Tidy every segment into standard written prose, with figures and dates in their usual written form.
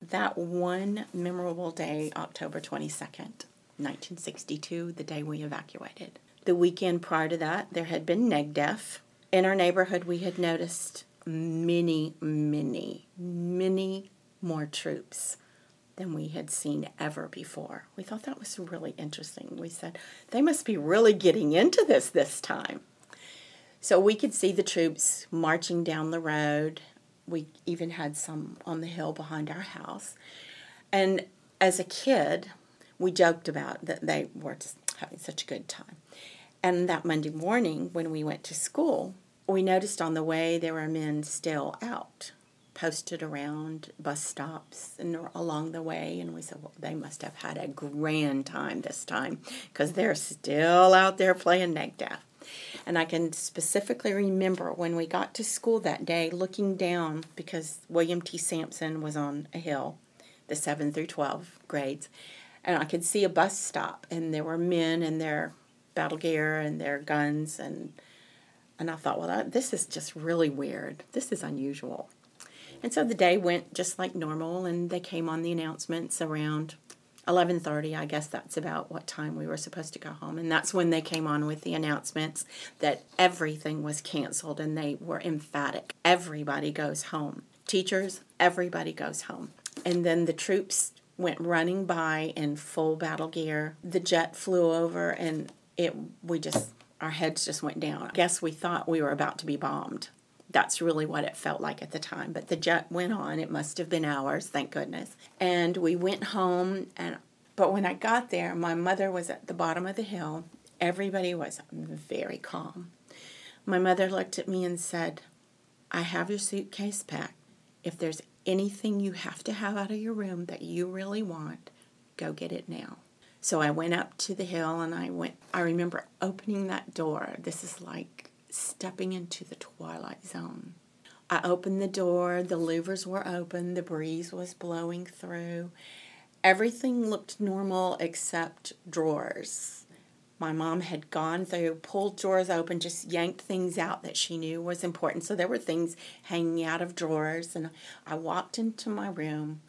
that one memorable day, October 22nd, 1962, the day we evacuated. The weekend prior to that, there had been NEGDEF. In our neighborhood, we had noticed many, many, many more troops than we had seen ever before. We thought that was really interesting. We said, they must be really getting into this time. So we could see the troops marching down the road. We even had some on the hill behind our house. And as a kid, we joked about that they were just having such a good time. And that Monday morning when we went to school, we noticed on the way there were men still out, posted around bus stops and along the way, and we said, well, they must have had a grand time this time because they're still out there playing NEGDEF. And I can specifically remember when we got to school that day looking down because William T. Sampson was on a hill, the 7 through 12 grades, and I could see a bus stop, and there were men in their battle gear and their guns, and I thought, well, this is just really weird. This is unusual. And so the day went just like normal, and they came on the announcements around 11:30. I guess that's about what time we were supposed to go home. And that's when they came on with the announcements that everything was canceled, and they were emphatic. Everybody goes home. Teachers, everybody goes home. And then the troops went running by in full battle gear. The jet flew over, and our heads just went down. I guess we thought we were about to be bombed. That's really what it felt like at the time. But the jet went on. It must have been hours, thank goodness. And we went home. But when I got there, my mother was at the bottom of the hill. Everybody was very calm. My mother looked at me and said, I have your suitcase packed. If there's anything you have to have out of your room that you really want, go get it now. So I went up to the hill, and I remember opening that door. This is like stepping into the twilight zone. I opened the door, the louvers were open, the breeze was blowing through. Everything looked normal except drawers. My mom had gone through, pulled drawers open, just yanked things out that she knew was important. So there were things hanging out of drawers, and I walked into my room,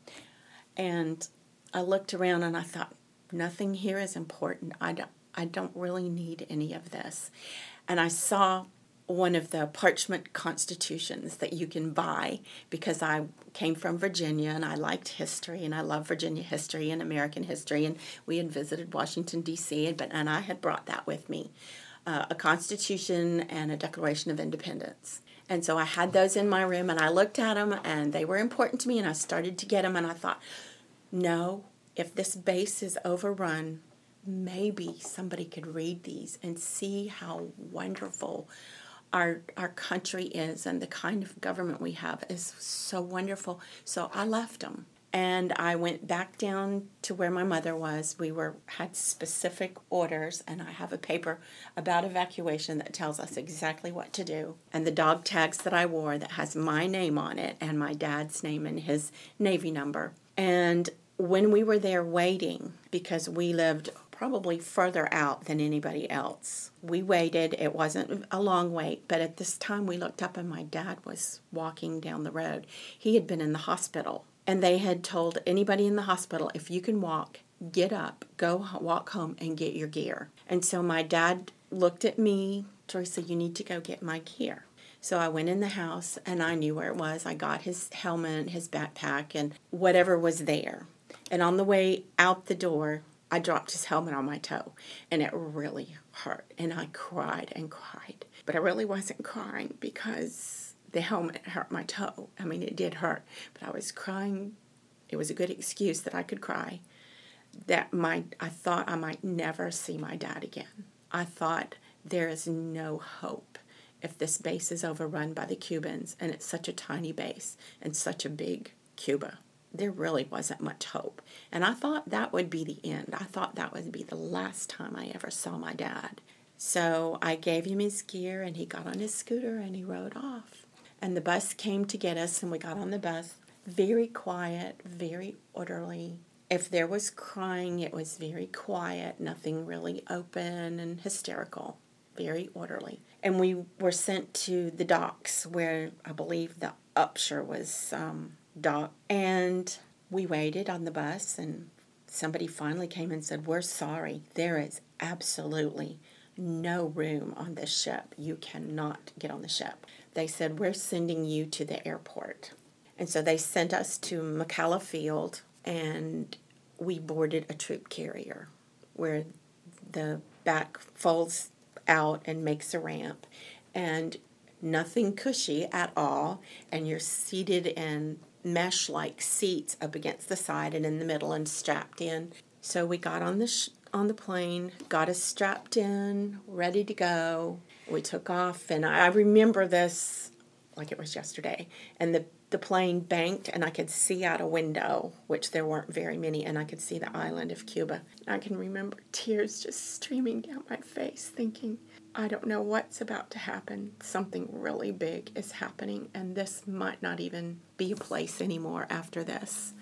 and I looked around, and I thought, nothing here is important. I don't really need any of this. And I saw one of the parchment constitutions that you can buy because I came from Virginia and I liked history and I love Virginia history and American history, and we had visited Washington, D.C., and I had brought that with me, a Constitution and a Declaration of Independence. And so I had those in my room, and I looked at them, and they were important to me, and I started to get them, and I thought, no, if this base is overrun, maybe somebody could read these and see how wonderful our country is, and the kind of government we have is so wonderful. So I left them, and I went back down to where my mother was. We had specific orders, and I have a paper about evacuation that tells us exactly what to do, and the dog tags that I wore that has my name on it and my dad's name and his Navy number. And when we were there waiting, because we lived probably further out than anybody else, we waited. It wasn't a long wait, but at this time we looked up, and my dad was walking down the road. He had been in the hospital, and they had told anybody in the hospital, if you can walk, get up, go walk home and get your gear. And so my dad looked at me, Teresa, you need to go get my gear. So I went in the house, and I knew where it was. I got his helmet, his backpack, and whatever was there. And on the way out the door, I dropped his helmet on my toe, and it really hurt. And I cried and cried. But I really wasn't crying because the helmet hurt my toe. I mean, it did hurt, but I was crying. It was a good excuse that I could cry. I thought I might never see my dad again. I thought there is no hope if this base is overrun by the Cubans, and it's such a tiny base and such a big Cuba. There really wasn't much hope. And I thought that would be the end. I thought that would be the last time I ever saw my dad. So I gave him his gear, and he got on his scooter, and he rode off. And the bus came to get us, and we got on the bus. Very quiet, very orderly. If there was crying, it was very quiet, nothing really open and hysterical. Very orderly. And we were sent to the docks where I believe the Upshur was docked. And we waited on the bus, and somebody finally came and said, "We're sorry. There is absolutely no room on this ship. You cannot get on the ship." They said, "We're sending you to the airport." And so they sent us to McCalla Field, and we boarded a troop carrier where the back folds out and makes a ramp, and nothing cushy at all, and you're seated in mesh-like seats up against the side and in the middle and strapped in. So we got on the plane, got us strapped in, ready to go. We took off, and I remember this like it was yesterday. And the plane banked, and I could see out a window, which there weren't very many, and I could see the island of Cuba. I can remember tears just streaming down my face, thinking, I don't know what's about to happen. Something really big is happening, and this might not even be a place anymore after this.